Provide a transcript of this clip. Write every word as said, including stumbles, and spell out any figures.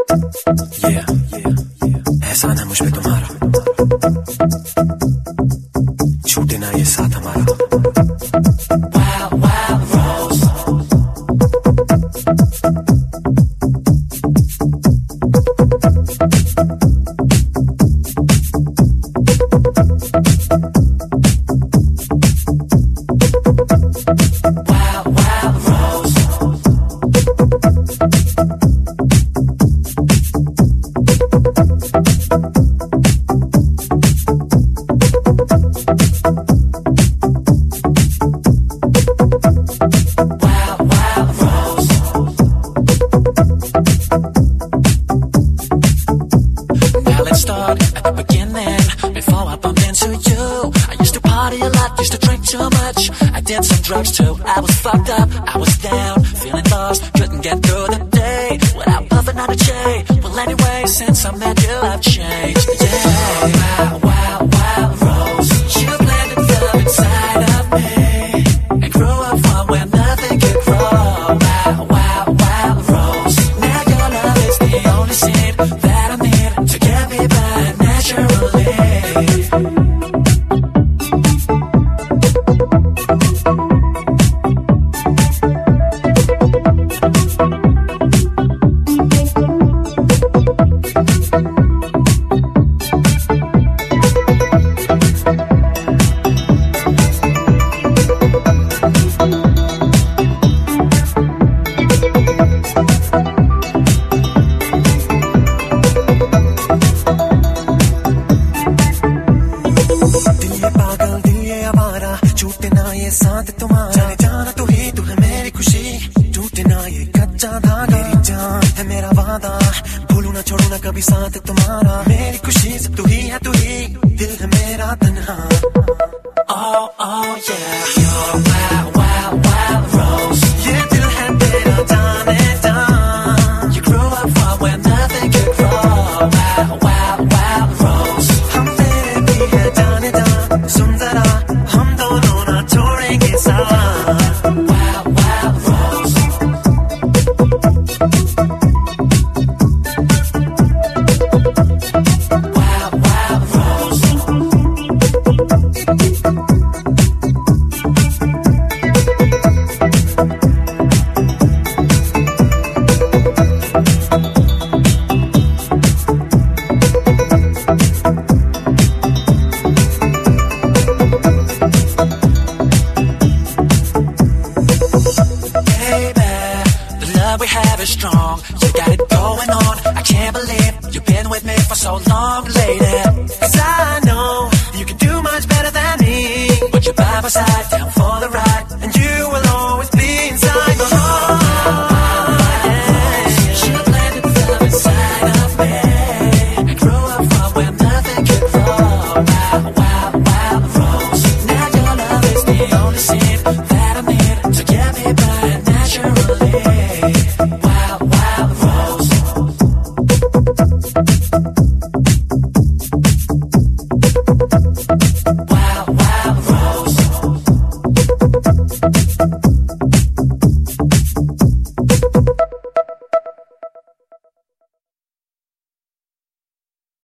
Yeah, एहसान है मुझ पे तुम्हारा, छूटे ना ये साथ हमारा. Wow, wow, Rose. Wow, wow, Rose. Let's start at the beginning. Before I bumped into you, I used to party a lot, used to drink too much. I did some drugs too. I was fucked up, I was down, feeling lost, couldn't get through the day without puffing on a J. Well, anyway, since I met you, I've changed. Yeah, wow, wow, wow, Rose. You planted love inside of me and grew up from where nothing could grow. Wow, wow, wow, Rose. Now your love is the only seed that I need to get me by naturally. छूटे ना ये साथ तुम्हारा, जाने जाना तू ही तू है मेरी खुशी, टूटे ना ये कच्चा धागा, मेरी जान है मेरा वादा, भूलू ना छोड़ू ना कभी साथ तुम्हारा, मेरी खुशी सब तू ही है, तू ही दिल है मेरा तन्हा. Oh oh yeah, you're wow wow wow Rose. ये दिल है तेरा जाने जान. You grew up from where nothing could grow. Wow wow wow Rose. हम तेरे भी है जाने जान. सुन जरा हम दोनों ना छोड़ेंगे साथ. Wow wow Rose. Wow wow Rose. We have is strong, you got it going on. I can't believe you've been with me for so long, lady. Cause I know you can do much better than me. Put your by my side, down for the ride.